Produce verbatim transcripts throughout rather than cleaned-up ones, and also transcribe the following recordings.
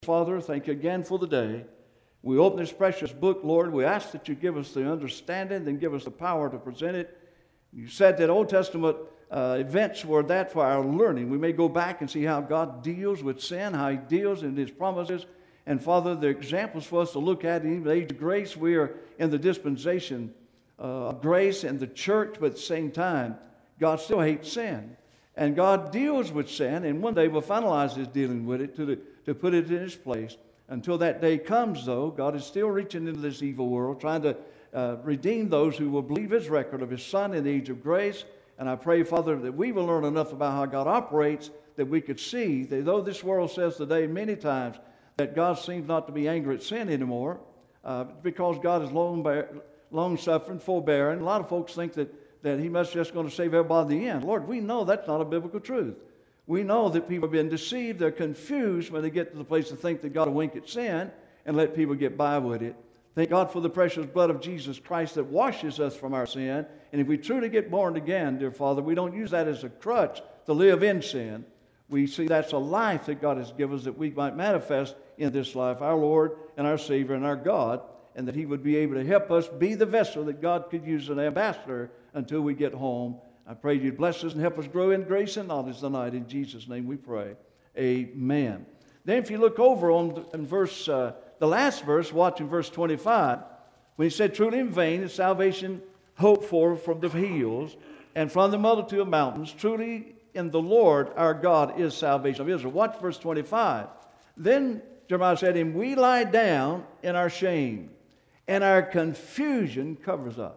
Father, thank you again for the day. We open this precious book, Lord. We ask that you give us the understanding and give us the power to present it. You said that Old Testament uh, events were that for our learning. We may go back and see how God deals with sin, how he deals in his promises. And Father, the examples for us to look at in the age of grace, we are in the dispensation uh, of grace and the church, but at the same time, God still hates sin. And God deals with sin, and one day will finalize his dealing with it to, the, to put it in its place. Until that day comes, though, God is still reaching into this evil world, trying to uh, redeem those who will believe his record of his Son in the age of grace. And I pray, Father, that we will learn enough about how God operates that we could see that though this world says today many times that God seems not to be angry at sin anymore, uh, because God is long, bear, long-suffering, forbearing. A lot of folks think that that he must just going to save everybody in the end. Lord, we know that's not a biblical truth. We know that people have been deceived. They're confused when they get to the place to think that God will wink at sin and let people get by with it. Thank God for the precious blood of Jesus Christ that washes us from our sin. And if we truly get born again, dear Father, we don't use that as a crutch to live in sin. We see that's a life that God has given us that we might manifest in this life, our Lord and our Savior and our God, and that he would be able to help us be the vessel that God could use as an ambassador until we get home. I pray you'd bless us and help us grow in grace and knowledge tonight. In Jesus' name we pray. Amen. Then if you look over on in verse, uh, the last verse, watching verse twenty-five, when he said, truly in vain is salvation hoped for from the hills and from the multitude of mountains. Truly in the Lord our God is salvation of Israel. Watch verse twenty-five. Then Jeremiah said, and we lie down in our shame, and our confusion covers us.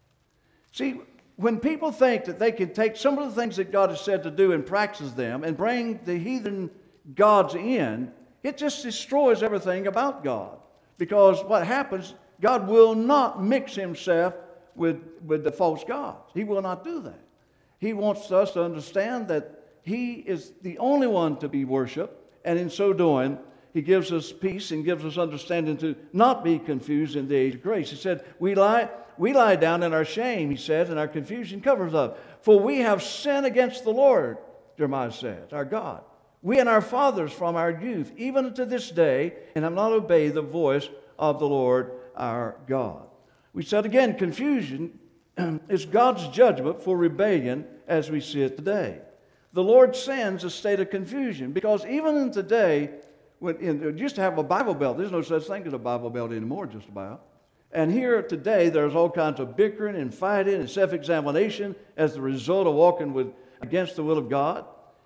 See, when people think that they can take some of the things that God has said to do and practice them and bring the heathen gods in, it just destroys everything about God. Because what happens, God will not mix himself with, with the false gods. He will not do that. He wants us to understand that he is the only one to be worshiped, and in so doing, he gives us peace and gives us understanding to not be confused in the age of grace. He said, we lie, we lie down in our shame, he said, and our confusion covers us. For we have sinned against the Lord, Jeremiah says, our God. We and our fathers from our youth, even unto this day, and have not obeyed the voice of the Lord our God. We said again, confusion is God's judgment for rebellion as we see it today. The Lord sends a state of confusion because even in today, when in, used to have a Bible Belt. There's no such thing as a Bible Belt anymore, just about. And here today, there's all kinds of bickering and fighting and self-examination as the result of walking with against the will of God.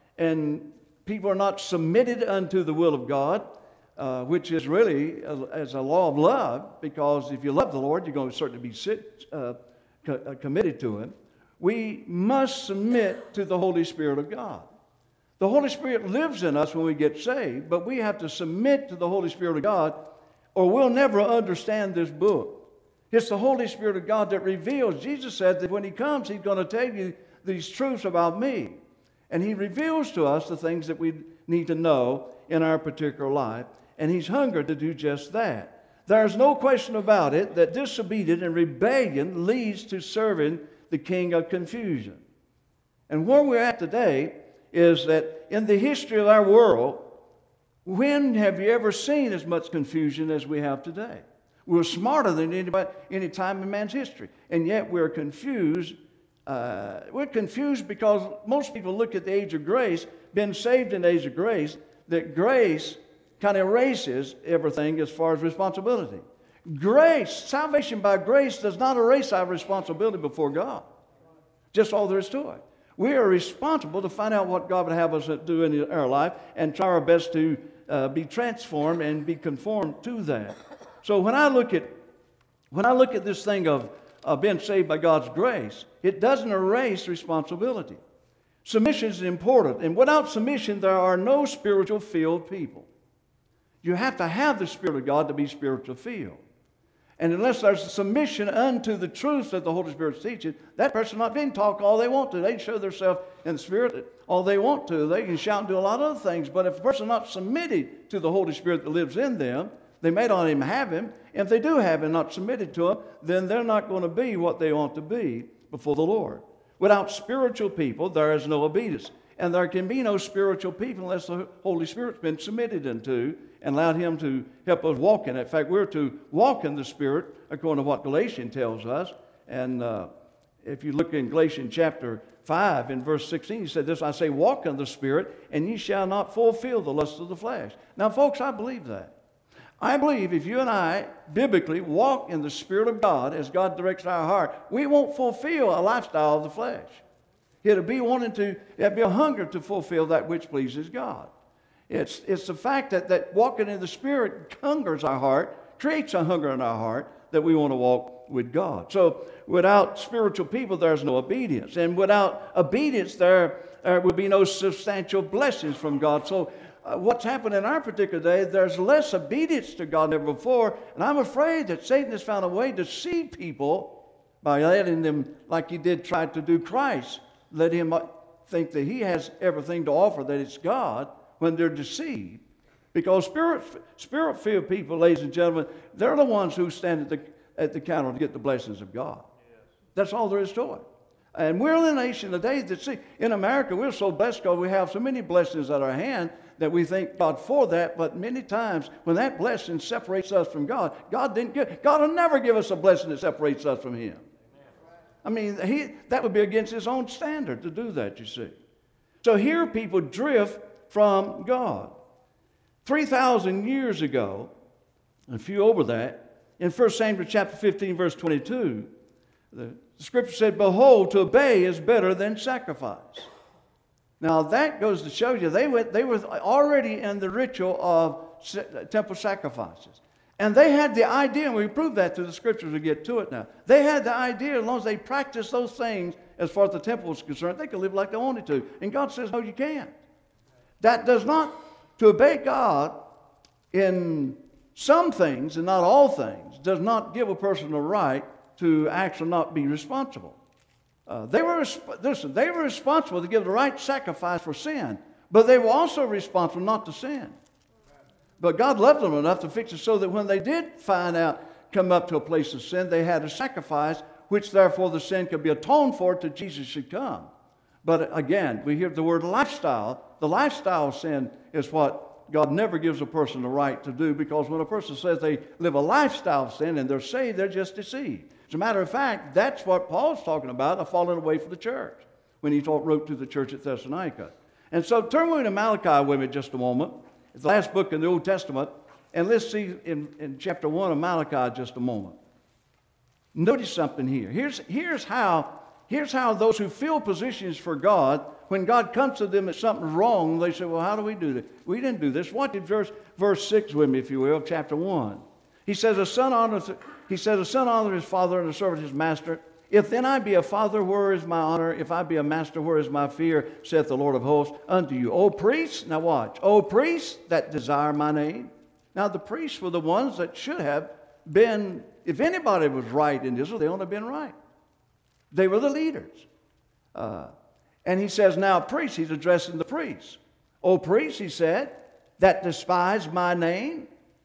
And people are not submitted unto the will of God, uh, which is really a, as a law of love, because if you love the Lord, you're going to certainly be sit, uh, co- uh, committed to him. We must submit to the Holy Spirit of God. The Holy Spirit lives in us when we get saved, but we have to submit to the Holy Spirit of God or we'll never understand this book. It's the Holy Spirit of God that reveals. Jesus said that when he comes, he's going to tell you these truths about me. And he reveals to us the things that we need to know in our particular life. And he's hungry to do just that. There's no question about it that disobedience and rebellion leads to serving the king of confusion. And where we're at today is that in the history of our world, when have you ever seen as much confusion as we have today? We're smarter than anybody, any time in man's history, and yet we're confused. Uh, we're confused because most people look at the age of grace, been saved in the age of grace, that grace kind of erases everything as far as responsibility. Grace, salvation by grace does not erase our responsibility before God. Just all there is to it. We are responsible to find out what God would have us do in our life and try our best to uh, be transformed and be conformed to that. So when I look at when I look at this thing of, of being saved by God's grace, it doesn't erase responsibility. Submission is important, and without submission, there are no spiritual-filled people. You have to have the Spirit of God to be spiritual-filled. And unless there's a submission unto the truth that the Holy Spirit's teaching, that person not being talk all they want to. They can show themselves in the Spirit all they want to. They can shout and do a lot of other things. But if a person not submitted to the Holy Spirit that lives in them, they may not even have him. If they do have him, not submitted to him, then they're not going to be what they want to be before the Lord. Without spiritual people, there is no obedience. And there can be no spiritual people unless the Holy Spirit's been submitted unto and allowed Him to help us walk in it. In fact, we're to walk in the Spirit according to what Galatians tells us. And uh, if you look in Galatians chapter five in verse sixteen, he said this, I say, walk in the Spirit, and ye shall not fulfill the lust of the flesh. Now, folks, I believe that. I believe if you and I biblically walk in the Spirit of God as God directs our heart, we won't fulfill a lifestyle of the flesh. It'll be wanting to, it'll be a hunger to fulfill that which pleases God. It's, it's the fact that, that walking in the Spirit hungers our heart, creates a hunger in our heart that we want to walk with God. So without spiritual people, there's no obedience. And without obedience, there, there would be no substantial blessings from God. So uh, what's happened in our particular day, there's less obedience to God than ever before. And I'm afraid that Satan has found a way to deceive people by letting them, like he did try to do Christ, let him think that he has everything to offer, that it's God, when they're deceived. Because spirit, spirit-filled people, ladies and gentlemen, they're the ones who stand at the, at the counter to get the blessings of God. Yes. That's all there is to it. And we're in a nation today that, see, in America, we're so blessed because we have so many blessings at our hand that we thank God for that. But many times, when that blessing separates us from God, God didn't give, God will never give us a blessing that separates us from Him. I mean, he, that would be against His own standard to do that, you see. So here people drift from God. three thousand years ago, a few over that, in First Samuel chapter fifteen, verse twenty-two, the Scripture said, behold, to obey is better than sacrifice. Now that goes to show you, they, went, they were already in the ritual of temple sacrifices. And they had the idea, and we prove that through the Scriptures, we get to it now. They had the idea, as long as they practiced those things, as far as the temple was concerned, they could live like they wanted to. And God says, no, you can't. That does not, to obey God in some things, and not all things, does not give a person a right to actually not be responsible. Uh, they were, listen, they were responsible to give the right sacrifice for sin, but they were also responsible not to sin. But God loved them enough to fix it so that when they did find out, come up to a place of sin, they had a sacrifice, which therefore the sin could be atoned for till Jesus should come. But again, we hear the word lifestyle. The lifestyle of sin is what God never gives a person the right to do, because when a person says they live a lifestyle of sin and they're saved, they're just deceived. As a matter of fact, that's what Paul's talking about, a falling away from the church, when he taught, wrote to the church at Thessalonica. And so turn with me to Malachi with me just a moment. It's the last book in the Old Testament. And let's see in, in chapter one of Malachi just a moment. Notice something here. Here's, here's, how, here's how those who fill positions for God, when God comes to them at something wrong, they say, well, how do we do this? We didn't do this. Watch verse, verse six with me, if you will, of chapter one. He says, a son honors, he says, a son honors his father and a servant his master. If then I be a father, where is my honor? If I be a master, where is my fear? Saith the Lord of hosts unto you. O priests, now watch. O priests that desire my name. Now the priests were the ones that should have been, if anybody was right in Israel, they ought to have been right. They were the leaders. Uh, and he says, now priests, he's addressing the priests. O priests, he said, that despise my name.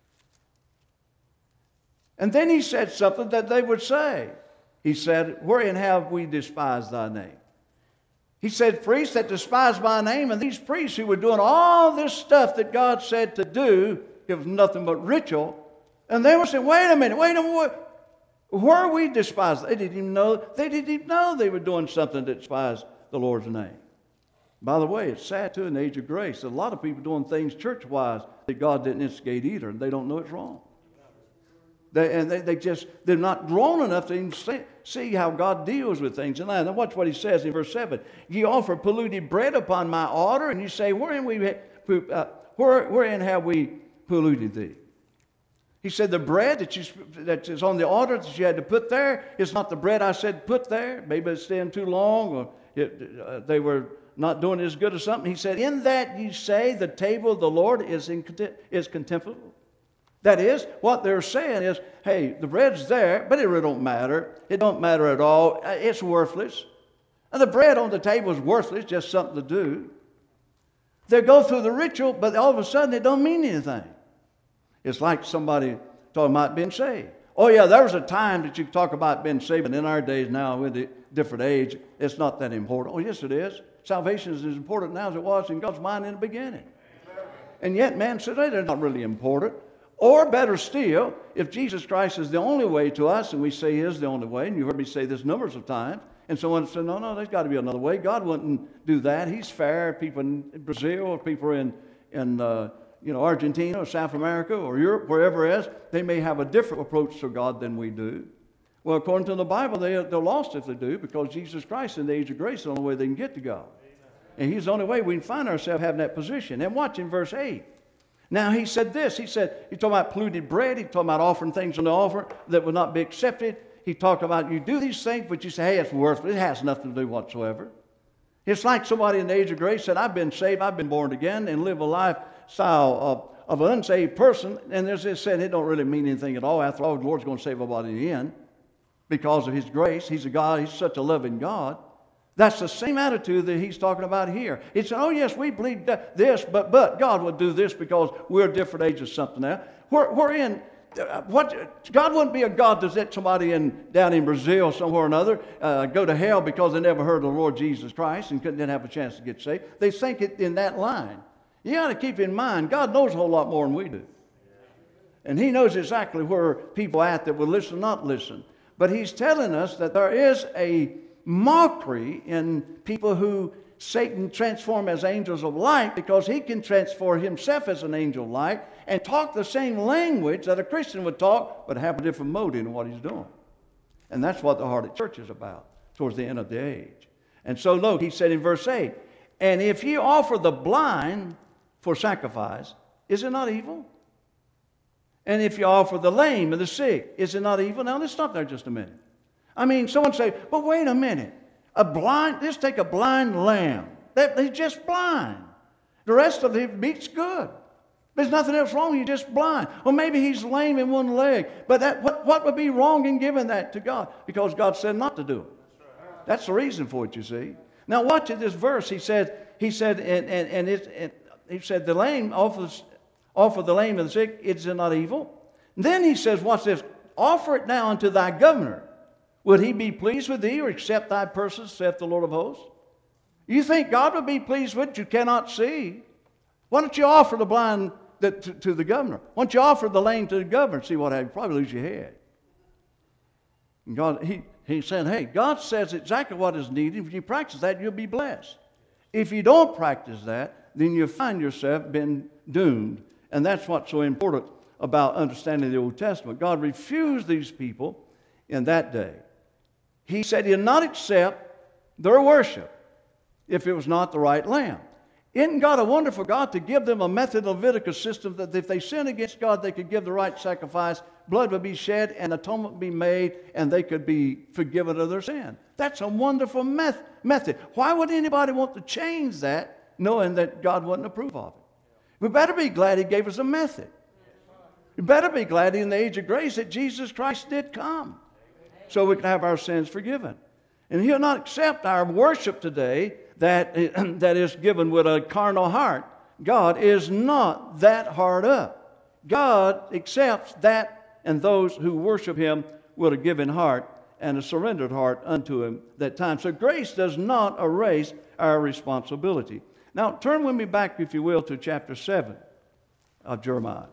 And then he said something that they would say. He said, wherein have we despised thy name? He said, priests that despise my name. And these priests who were doing all this stuff that God said to do, it was nothing but ritual. And they were saying, wait a minute, wait a minute. Where are we despised? They didn't even know, they didn't even know they were doing something that despised the Lord's name. By the way, it's sad too in the age of grace that a lot of people doing things church-wise that God didn't instigate either, and they don't know it's wrong. They, and they, they just, they're not grown enough to even see, see how God deals with things. And now watch what he says in verse seven. Ye offer polluted bread upon my altar, and you say, wherein, we, uh, where, wherein have we polluted thee? He said, the bread that, you, that is on the altar that you had to put there is not the bread I said put there. Maybe it's staying too long, or it, uh, they were not doing as good or something. He said, in that you say the table of the Lord is, in, is contemptible. That is, what they're saying is, hey, the bread's there, but it really don't matter. It don't matter at all. It's worthless. And the bread on the table is worthless, just something to do. They go through the ritual, but all of a sudden it don't mean anything. It's like somebody talking about being saved. Oh yeah, there was a time that you could talk about being saved, but in our days now, with a different age, it's not that important. Oh yes, it is. salvation is as important now as it was in God's mind in the beginning. And yet man said, hey, they're not really important. Or better still, if Jesus Christ is the only way to us, and we say He is the only way, and you heard me say this numbers of times, and someone said, no, no, there's got to be another way. God wouldn't do that. He's fair. People in Brazil, or people in, in uh, you know, Argentina, or South America, or Europe, wherever it is, they may have a different approach to God than we do. Well, according to the Bible, they, they're lost if they do, because Jesus Christ in the age of grace is the only way they can get to God. And He's the only way we can find ourselves having that position. And watch in verse eight. Now He said this. He said, He's talking about polluted bread. He's talking about offering things on the altar that would not be accepted. He talked about you do these things, but you say, hey, it's worthless. It has nothing to do whatsoever. It's like somebody in the age of grace said, I've been saved, I've been born again, and live a lifestyle of, of an unsaved person. And as I said, it don't really mean anything at all. After all, the Lord's going to save everybody in the end because of His grace. He's a God. He's such a loving God. That's the same attitude that He's talking about here. It's, oh, yes, we believe this, but, but God would do this because we're a different age of something now. We're, we're in, uh, what, God wouldn't be a God to let somebody in, down in Brazil somewhere or another uh, go to hell because they never heard of the Lord Jesus Christ and couldn't have a chance to get saved. They think it in that line. You got to keep in mind, God knows a whole lot more than we do. And He knows exactly where people are at that will listen or not listen. But He's telling us that there is a mockery in people who Satan transform as angels of light, because he can transform himself as an angel of light and talk the same language that a Christian would talk, but have a different motive in what he's doing. And that's what the heart of the church is about towards the end of the age. And so look, He said in verse eight, and if ye offer the blind for sacrifice, is it not evil? And if you offer the lame and the sick, is it not evil? Now let's stop there just a minute. I mean, someone say, but wait a minute. A blind, let's take a blind lamb. That, he's just blind. The rest of the meat's good. There's nothing else wrong. He's just blind. Well, maybe he's lame in one leg. But that, what, what would be wrong in giving that to God? Because God said not to do it. That's the reason for it, you see. Now watch at this verse. He said, he said, and, and, and it, it, he said, the lame offers, offer the lame and the sick, is it not evil? And then he says, watch this, offer it now unto thy governor. Would he be pleased with thee, or accept thy person, saith the Lord of hosts? You think God would be pleased with it? You cannot see. Why don't you offer the blind to, to the governor? Why don't you offer the lame to the governor? See what happens. You probably lose your head. And God, he, he said, hey, God says exactly what is needed. If you practice that, you'll be blessed. If you don't practice that, then you'll find yourself been doomed. And that's what's so important about understanding the Old Testament. God refused these people in that day. He said He'll not accept their worship if it was not the right lamb. Isn't God a wonderful God to give them a method of Leviticus system that if they sin against God, they could give the right sacrifice, blood would be shed, and atonement would be made, and they could be forgiven of their sin? That's a wonderful meth- method. Why would anybody want to change that knowing that God wouldn't approve of it? We better be glad He gave us a method. We better be glad in the age of grace that Jesus Christ did come, so we can have our sins forgiven. And He'll not accept our worship today that, that is given with a carnal heart. God is not that hard up. God accepts that and those who worship Him with a given heart and a surrendered heart unto Him that time. So grace does not erase our responsibility. Now turn with me back, if you will, to chapter seven of Jeremiah.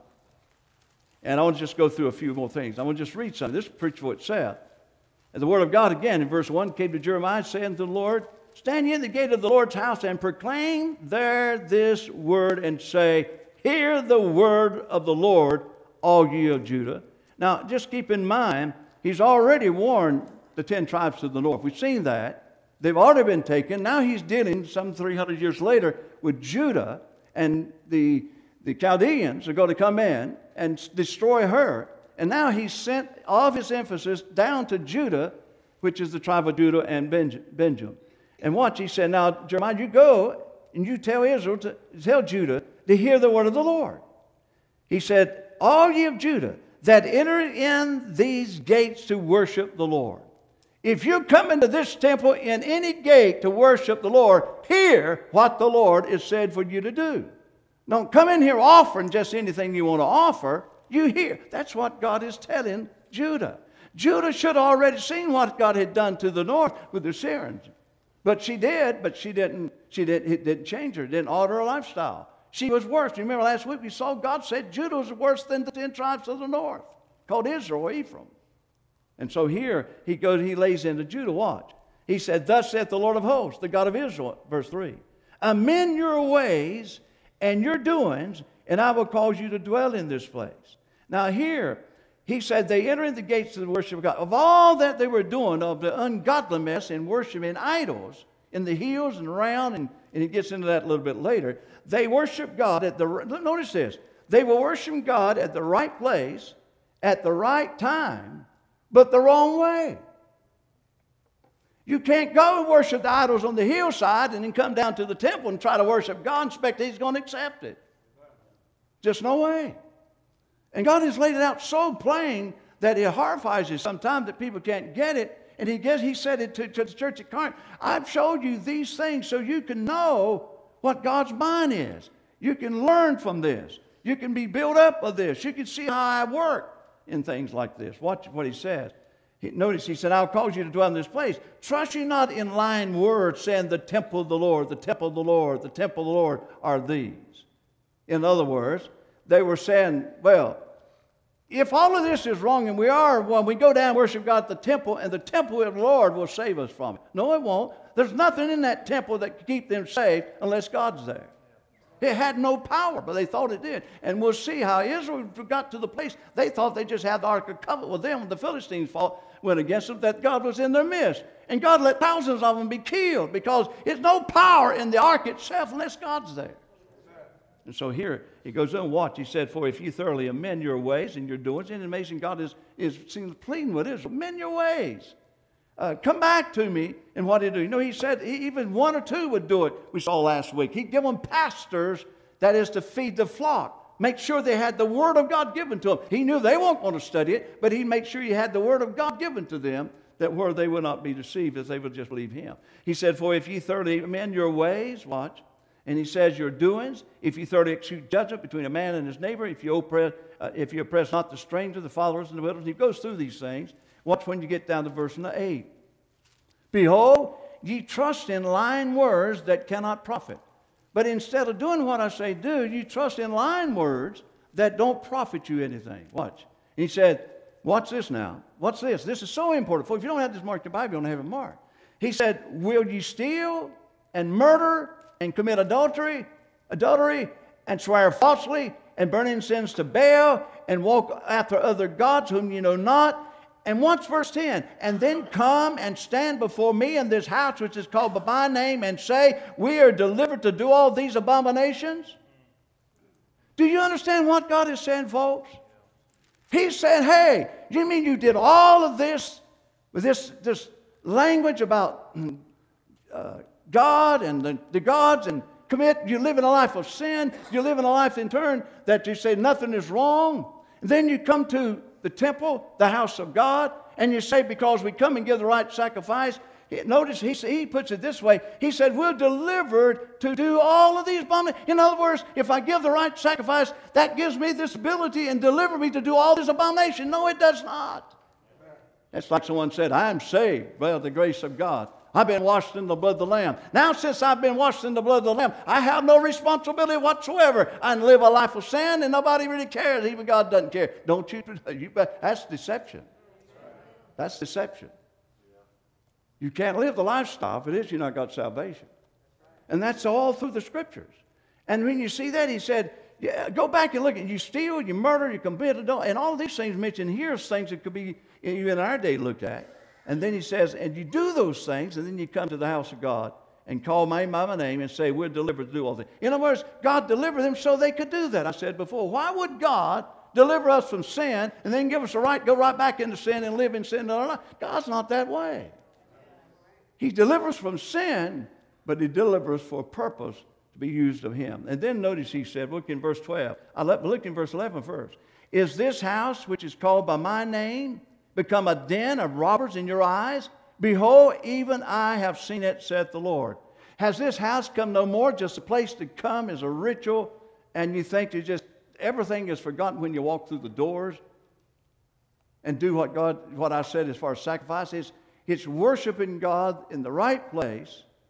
And I want to just go through a few more things. I want to just read something. This is preach for itself. And the word of God again in verse one came to Jeremiah, saying to the Lord, stand ye in the gate of the Lord's house and proclaim there this word and say, hear the word of the Lord, all ye of Judah. Now just keep in mind, He's already warned the ten tribes to the north. We've seen that. They've already been taken. Now He's dealing some three hundred years later with Judah, and the, the Chaldeans are going to come in and destroy her. And now He's sent all of His emphasis down to Judah, which is the tribe of Judah and Benjamin. And watch, He said, now, Jeremiah, you go and you tell Israel, to tell Judah to hear the word of the Lord. He said, all ye of Judah that enter in these gates to worship the Lord. If you come into this temple in any gate to worship the Lord, hear what the Lord has said for you to do. Don't come in here offering just anything you want to offer. You hear. That's what God is telling Judah. Judah should have already seen what God had done to the north with the Syrians. But she did, but she didn't, she didn't, it didn't change her, didn't alter her lifestyle. She was worse. You remember last week we saw God said Judah was worse than the ten tribes of the north, called Israel or Ephraim. And so here he goes, he lays into Judah, watch. He said, thus saith the Lord of hosts, the God of Israel, verse three, amend your ways and your doings, and I will cause you to dwell in this place. Now here, he said they enter in the gates of the worship of God. Of all that they were doing, of the ungodliness and worshiping idols in the hills and around, and, and he gets into that a little bit later, they worship God at the, notice this, they will worship God at the right place, at the right time, but the wrong way. You can't go and worship the idols on the hillside and then come down to the temple and try to worship God and expect He's going to accept it. Just no way. And God has laid it out so plain that it horrifies you sometimes that people can't get it. And he, gets, he said it to, to the church at Corinth, I've showed you these things so you can know what God's mind is. You can learn from this. You can be built up with this. You can see how I work in things like this. Watch what he says. He, notice he said, I'll cause you to dwell in this place. Trust you not in lying words, saying the temple of the Lord, the temple of the Lord, the temple of the Lord are these. In other words, they were saying, well, if all of this is wrong, and we are, when we go down and worship God at the temple, and the temple of the Lord will save us from it. No, it won't. There's nothing in that temple that can keep them saved unless God's there. It had no power, but they thought it did. And we'll see how Israel got to the place they thought they just had the Ark of Covenant with them when the Philistines fought, went against them, that God was in their midst. And God let thousands of them be killed because there's no power in the Ark itself unless God's there. And so here he goes on, watch. He said, for if you thoroughly amend your ways and your doings, and amazing God is, is seems pleading with Israel, amend your ways. Uh, come back to me. And what did he do? You know, he said he, even one or two would do it. We saw last week. He'd give them pastors, that is to feed the flock. Make sure they had the Word of God given to them. He knew they won't want to study it, but he'd make sure he had the Word of God given to them, that where they would not be deceived as they would just believe him. He said, for if ye thoroughly amend your ways, watch, and he says your doings, if you thoroughly execute judgment between a man and his neighbor, if you oppress, uh, if you oppress not the stranger, the followers, and the widows, he goes through these things. Watch when you get down to verse eight. Behold, ye trust in lying words that cannot profit. But instead of doing what I say do, you trust in lying words that don't profit you anything. Watch. And he said, watch this now. What's this? This is so important. For if you don't have this marked in your Bible, you don't have it marked. He said, will you steal and murder and commit adultery, adultery, and swear falsely, and burn incense to Baal, and walk after other gods whom you know not? And watch verse ten. And then come and stand before me in this house which is called by my name, and say, we are delivered to do all these abominations? Do you understand what God is saying, folks? He's saying, hey, you mean you did all of this with this, this language about uh, God and the, the gods, and commit, you live in a life of sin, you live in a life in turn that you say nothing is wrong. And then you come to the temple, the house of God, and you say because we come and give the right sacrifice. Notice he, he puts it this way. He said, we're delivered to do all of these abominations. In other words, if I give the right sacrifice, that gives me this ability and deliver me to do all these abominations. No, it does not. It's like someone said, I am saved by the grace of God. I've been washed in the blood of the Lamb. Now, since I've been washed in the blood of the Lamb, I have no responsibility whatsoever. I can live a life of sin, and nobody really cares. Even God doesn't care. Don't you? you that's deception. That's deception. You can't live the lifestyle if it is you've not got salvation. And that's all through the Scriptures. And when you see that, he said, yeah, go back and look at it. You steal, you murder, you commit adultery, and all these things mentioned here are things that could be even in our day looked at. And then he says, and you do those things, and then you come to the house of God and call my, my name and say, we're delivered to do all things. In other words, God delivered them so they could do that. I said before, why would God deliver us from sin and then give us the right, go right back into sin and live in sin? God's not that way. He delivers from sin, but he delivers for a purpose to be used of him. And then notice he said, look in verse twelve. I look in verse eleven first. Is this house, which is called by my name, become a den of robbers in your eyes? Behold, even I have seen it, saith the Lord. Has this house come no more just a place to come as a ritual, and you think you just everything is forgotten when you walk through the doors and do what God, what I said as far as sacrifice is? It's worshiping God in the right place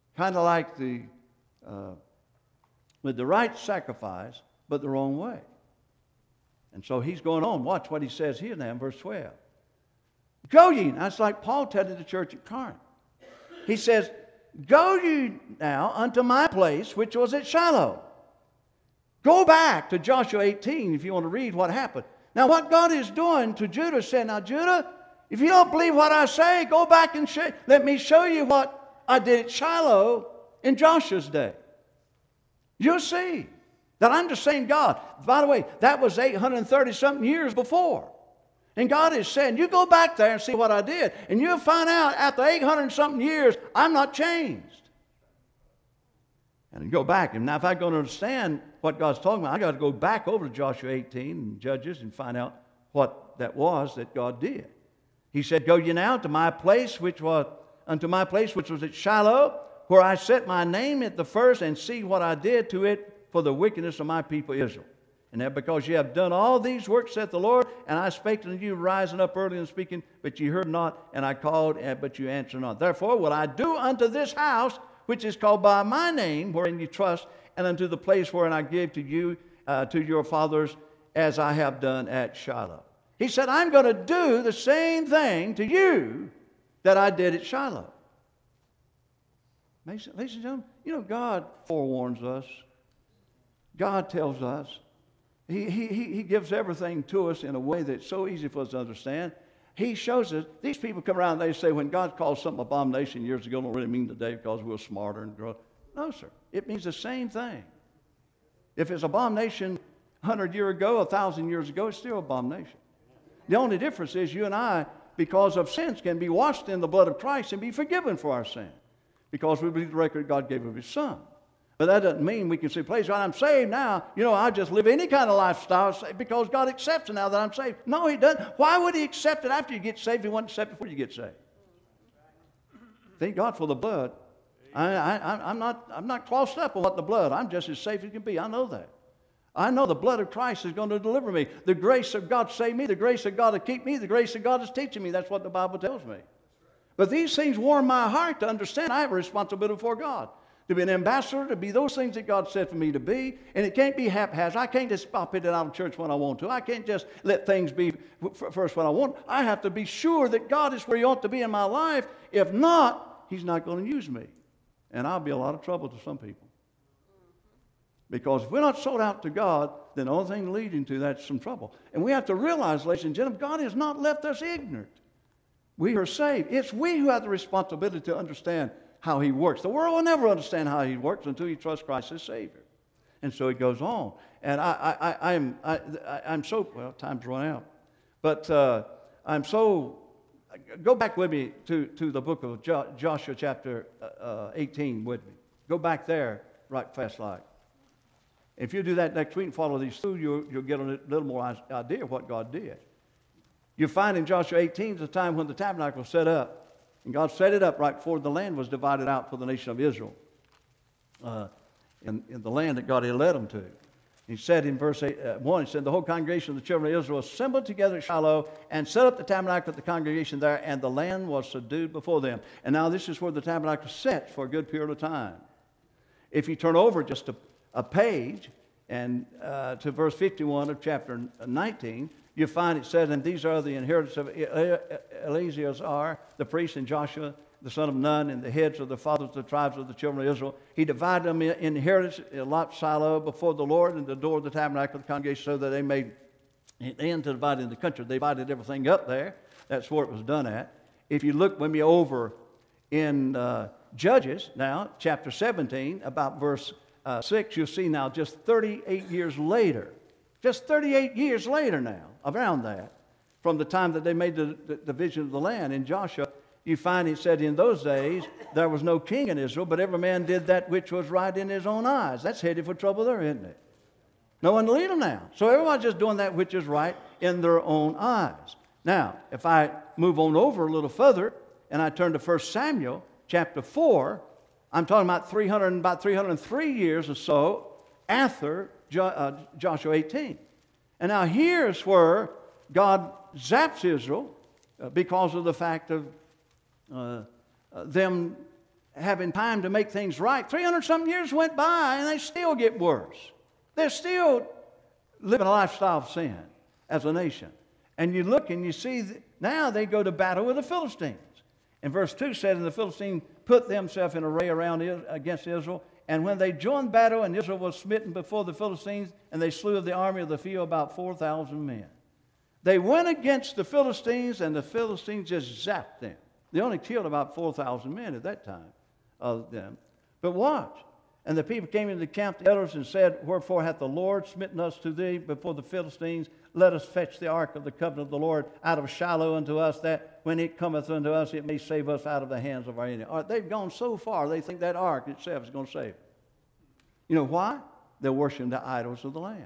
Kind of like the, uh, with the right sacrifice, but the wrong way. And so he's going on. Watch what he says here now in verse twelve. Go ye. That's like Paul telling the church at Corinth. He says, go ye now unto my place, which was at Shiloh. Go back to Joshua eighteen if you want to read what happened. Now what God is doing to Judah, saying, now Judah, if you don't believe what I say, go back and show, let me show you what I did at Shiloh in Joshua's day. You'll see that I'm the same God. By the way, that was eight hundred thirty something years before. And God is saying, you go back there and see what I did. And you'll find out after eight hundred something years, I'm not changed. And you go back. And now if I'm going to understand what God's talking about, I got to go back over to Joshua eighteen and Judges and find out what that was that God did. He said, go ye now to my place, which was unto my place which was at Shiloh, where I set my name at the first, and see what I did to it for the wickedness of my people Israel. And that because ye have done all these works, saith the Lord, and I spake unto you rising up early and speaking, but ye heard not, and I called, but you answered not. Therefore will I do unto this house, which is called by my name, wherein you trust, and unto the place wherein I gave to you, uh, to your fathers, as I have done at Shiloh. He said, I'm going to do the same thing to you that I did at Shiloh. Ladies and gentlemen, you know, God forewarns us. God tells us. He, he, he gives everything to us in a way that's so easy for us to understand. He shows us. These people come around and they say, when God called something abomination years ago, don't really mean today because we're smarter and grow. No, sir. It means the same thing. If it's abomination a hundred years ago, a thousand years ago, it's still abomination. The only difference is you and I, because of sins, can be washed in the blood of Christ and be forgiven for our sin. Because we believe the record God gave of His Son. But that doesn't mean we can say, praise God, I'm saved now. You know, I just live any kind of lifestyle because God accepts it now that I'm saved. No, He doesn't. Why would He accept it after you get saved? He wouldn't accept it before you get saved. Thank God for the blood. I, I, I'm, not, I'm not crossed up on what the blood. I'm just as safe as you can be. I know that. I know the blood of Christ is going to deliver me. The grace of God saved me. The grace of God to keep me. The grace of God is teaching me. That's what the Bible tells me. But these things warm my heart to understand I have a responsibility before God. To be an ambassador, to be those things that God said for me to be. And it can't be haphazard. I can't just pop in and out of church when I want to. I can't just let things be first when I want. I have to be sure that God is where He ought to be in my life. If not, He's not going to use me. And I'll be a lot of trouble to some people. Because if we're not sold out to God, then the only thing leading to that's some trouble. And we have to realize, ladies and gentlemen, God has not left us ignorant. We are saved. It's we who have the responsibility to understand how He works. The world will never understand how He works until you trust Christ as Savior. And so it goes on. And I, I, I, I'm, I, I'm so, well, time's run out. But uh, I'm so, go back with me to, to the book of jo- Joshua chapter uh, eighteen with me. Go back there right fast like. If you do that next week and follow these through, you'll, you'll get a little more idea of what God did. You find in Joshua eighteen the time when the tabernacle was set up. And God set it up right before the land was divided out for the nation of Israel. Uh, in, in the land that God had led them to. He said in verse eight, uh, one, He said, the whole congregation of the children of Israel assembled together at Shiloh and set up the tabernacle of the congregation there, and the land was subdued before them. And now this is where the tabernacle sat for a good period of time. If you turn over just a, a page and uh, to verse fifty-one of chapter nineteen, you find it says, and these are the inheritance of Eleazar, the priest, and Joshua, the son of Nun, and the heads of the fathers of the tribes of the children of Israel. He divided them in inheritance in Lot Shiloh before the Lord and the door of the tabernacle of the congregation, so that they made an end to dividing the country. They divided everything up there. That's where it was done at. If you look with me over in uh, Judges now, chapter seventeen, about verse uh, six, you'll see now just thirty-eight years later, just thirty-eight years later now, around that, from the time that they made the, the division of the land in Joshua, you find it said in those days there was no king in Israel, but every man did that which was right in his own eyes. That's headed for trouble there, isn't it? No one to lead them now. So everyone's just doing that which is right in their own eyes. Now, if I move on over a little further and I turn to First Samuel chapter four, I'm talking about three hundred, about three hundred three years or so after jo- uh, Joshua eighteen. And now here's where God zaps Israel uh, because of the fact of uh, uh, them having time to make things right. three hundred something years went by and they still get worse. They're still living a lifestyle of sin as a nation. And you look and you see that now they go to battle with the Philistines. And verse two said, and the Philistines put themselves in array around Is- against Israel. And when they joined battle, and Israel was smitten before the Philistines, and they slew of the army of the field about four thousand men. They went against the Philistines, and the Philistines just zapped them. They only killed about four thousand men at that time of them. But watch. And the people came into the camp, the elders, and said, wherefore hath the Lord smitten us to thee before the Philistines? Let us fetch the ark of the covenant of the Lord out of Shiloh unto us, that when it cometh unto us, it may save us out of the hands of our enemy. They've gone so far, they think that ark itself is going to save them. You know why? They're worshiping the idols of the land.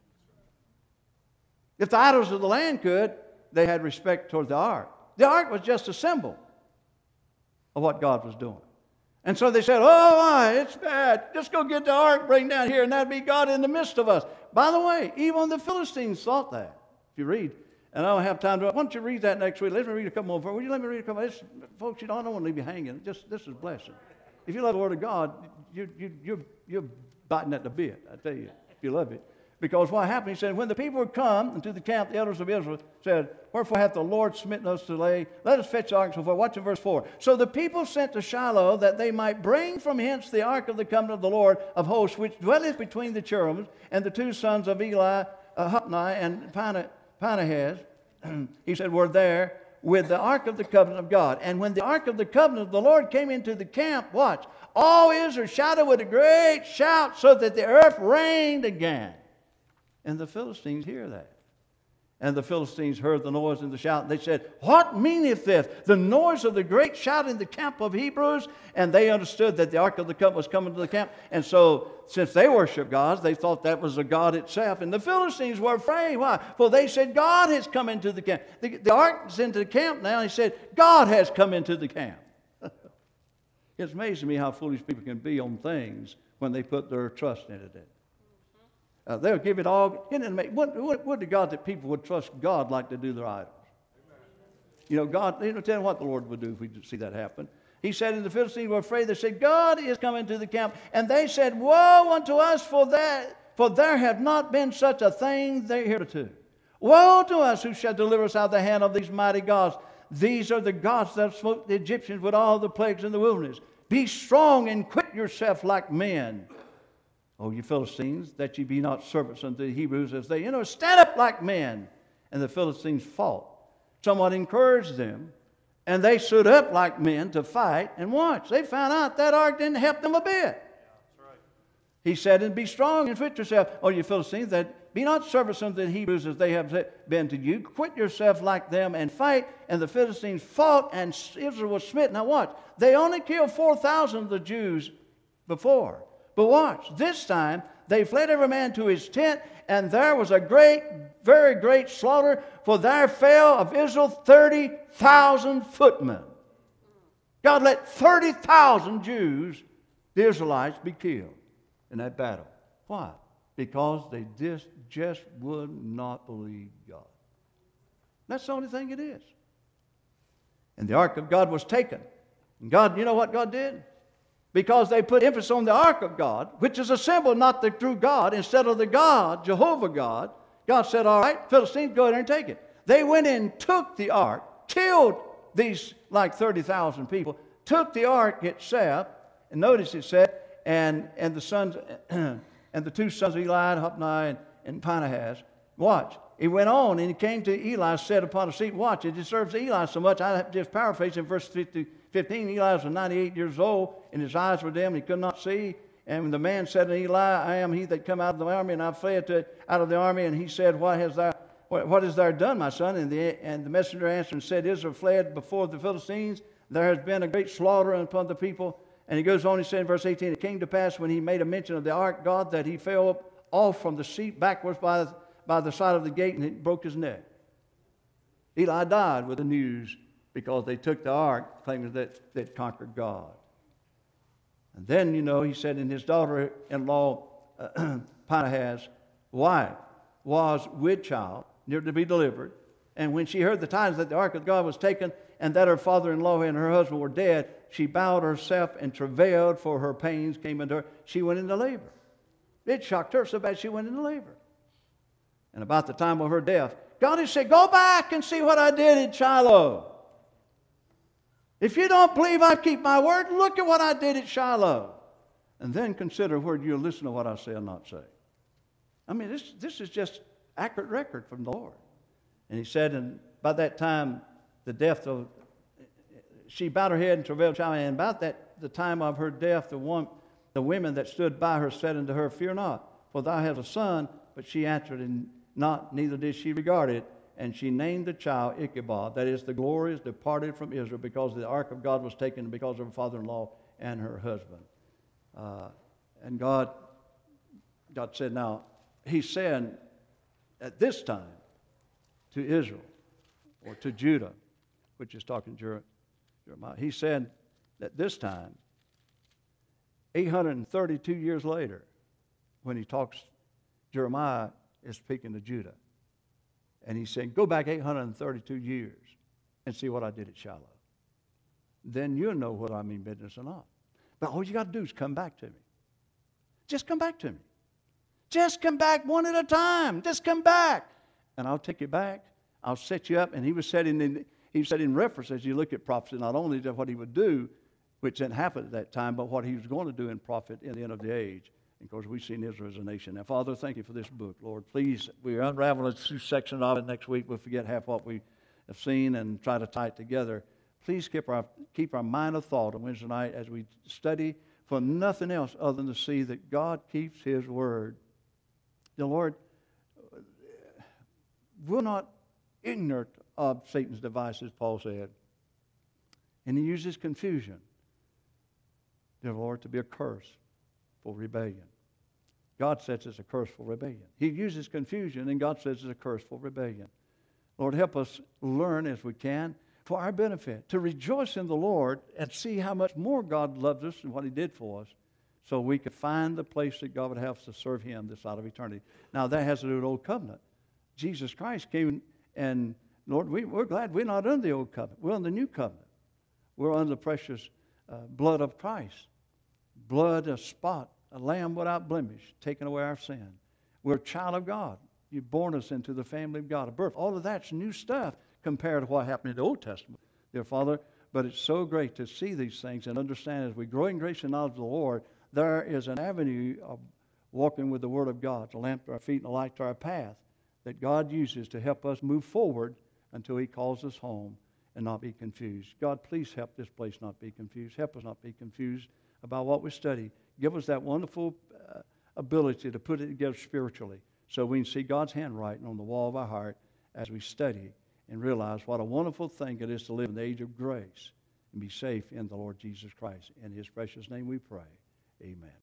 If the idols of the land could, they had respect toward the ark. The ark was just a symbol of what God was doing. And so they said, oh, my, it's bad. Just go get the ark, bring down here, and that'd be God in the midst of us. By the way, even the Philistines thought that. If you read, and I don't have time to, why don't you read that next week? Let me read a couple more. Will you let me read a couple more? This, folks, you know, I don't want to leave you hanging. Just, this is blessing. If you love the Word of God, you, you, you're, you're biting at the bit, I tell you, if you love it. Because what happened, he said, when the people had come into the camp, the elders of Israel said, wherefore hath the Lord smitten us to lay? Let us fetch the ark, and so forth. Watch in verse four. So the people sent to Shiloh, that they might bring from hence the ark of the covenant of the Lord of hosts, which dwelleth between the cherubims, and the two sons of Eli, uh, Hophni, and Phinehas, he said, were there with the ark of the covenant of God. And when the ark of the covenant of the Lord came into the camp, watch, all Israel shouted with a great shout, so that the earth rained again. And the Philistines hear that. And the Philistines heard the noise and the shout. And they said, what meaneth this? The noise of the great shout in the camp of Hebrews. And they understood that the ark of the covenant was coming to the camp. And so, since they worship gods, they thought that was a god itself. And the Philistines were afraid. Why? For they said, God has come into the camp. The, the ark is into the camp now. And he said, God has come into the camp. It's amazing to me how foolish people can be on things when they put their trust in it. Uh, they'll give it all. What, what, what to God that people would trust God like they do their idols? Amen. You know, God, you know, tell them what the Lord would do if we did see that happen. He said, and the Philistines were afraid. They said, God is coming to the camp. And they said, woe unto us for that, for there have not been such a thing there hitherto. Woe to us, who shall deliver us out of the hand of these mighty gods. These are the gods that smote the Egyptians with all the plagues in the wilderness. Be strong and quit yourself like men. O you Philistines, that ye be not servants unto the Hebrews, as they, you know, stand up like men. And the Philistines fought. Somewhat encouraged them, and they stood up like men to fight. And watch, they found out that ark didn't help them a bit. Yeah, that's right. He said, and be strong and fit yourself, O you Philistines, that be not servants unto the Hebrews, as they have been to you. Quit yourself like them and fight. And the Philistines fought, and Israel was smitten. Now watch, they only killed four thousand of the Jews before. But watch, this time they fled every man to his tent, and there was a great, very great slaughter, for there fell of Israel thirty thousand footmen. God let thirty thousand Jews, the Israelites, be killed in that battle. Why? Because they just, just would not believe God. That's the only thing it is. And the ark of God was taken. And God, you know what God did? Because they put emphasis on the ark of God, which is a symbol, not the true God, instead of the God, Jehovah God. God said, all right, Philistines, go in there and take it. They went in, took the ark, killed these like thirty thousand people, took the ark itself, and notice it said, and, and the sons, and the two sons of Eli, Hophni, and, and Phinehas. Watch. He went on, and he came to Eli, sat upon a seat. Watch, it deserves Eli so much. I have to just paraphrase in verse fifteen. Eli was ninety-eight years old, and his eyes were dim, and he could not see. And the man said to Eli, I am he that come out of the army, and I fled to, out of the army. And he said, What has thou, what, what hast thou done, my son? And the, and the messenger answered and said, Israel fled before the Philistines. There has been a great slaughter upon the people. And he goes on, he said in verse eighteen, it came to pass when he made a mention of the ark, God, that he fell up off from the seat backwards by the, by the side of the gate, and it broke his neck. Eli died with the news because they took the ark, claiming that they'd conquered God. And then, you know, he said, and his daughter-in-law, uh, Phinehas' wife, was with child, near to be delivered. And when she heard the tidings that the ark of God was taken and that her father-in-law and her husband were dead, she bowed herself and travailed, for her pains came into her. She went into labor. It shocked her so bad she went into labor. And about the time of her death, God had said, go back and see what I did at Shiloh. If you don't believe I keep my word, look at what I did at Shiloh. And then consider whether you'll listen to what I say or not say. I mean, this, this is just accurate record from the Lord. And he said, and by that time, the death of, she bowed her head and travailed child, and about that, the time of her death, the one, the women that stood by her said unto her, fear not, for thou hast a son. But she answered and not, neither did she regard it. And she named the child Ichabod, that is, the glory is departed from Israel, because the ark of God was taken, because of her father-in-law and her husband. Uh, and God, God said, now, he said at this time to Israel, or to Judah, which is talking to Jeremiah, he said that this time, eight hundred thirty-two years later, when he talks, Jeremiah is speaking to Judah. And he's saying, go back eight hundred thirty-two years and see what I did at Shiloh. Then you'll know whether I mean business or not. But all you got to do is come back to me. Just come back to me. Just come back one at a time. Just come back. And I'll take you back. I'll set you up. And he was setting in, he said in reference, as you look at prophecy, not only to what he would do, which didn't happen at that time, but what he was going to do in prophet in the end of the age. And of course, we've seen Israel as a nation. Now, Father, thank you for this book, Lord. Please, we unravel a few sections of it next week. We'll forget half what we have seen and try to tie it together. Please keep our, keep our mind of thought on Wednesday night as we study for nothing else other than to see that God keeps His word. The Lord, we're not ignorant of Satan's devices, Paul said. And he uses confusion, dear Lord, to be a curse for rebellion. God says it's a curse for rebellion. He uses confusion, and God says it's a curse for rebellion. Lord, help us learn as we can for our benefit, to rejoice in the Lord and see how much more God loves us and what He did for us, so we could find the place that God would have us to serve Him this side of eternity. Now, that has to do with the Old Covenant. Jesus Christ came, and Lord, we, we're glad we're not under the Old Covenant. We're under the New Covenant. We're under the precious uh, blood of Christ. Blood, a spot, a lamb without blemish, taking away our sin. We're a child of God. You've born us into the family of God, a birth. All of that's new stuff compared to what happened in the Old Testament, dear Father. But it's so great to see these things and understand as we grow in grace and knowledge of the Lord, there is an avenue of walking with the Word of God, a lamp to our feet and a light to our path, that God uses to help us move forward until He calls us home and not be confused. God, please help this place not be confused. Help us not be confused about what we study. Give us that wonderful uh, ability to put it together spiritually so we can see God's handwriting on the wall of our heart as we study and realize what a wonderful thing it is to live in the age of grace and be safe in the Lord Jesus Christ. In His precious name we pray. Amen.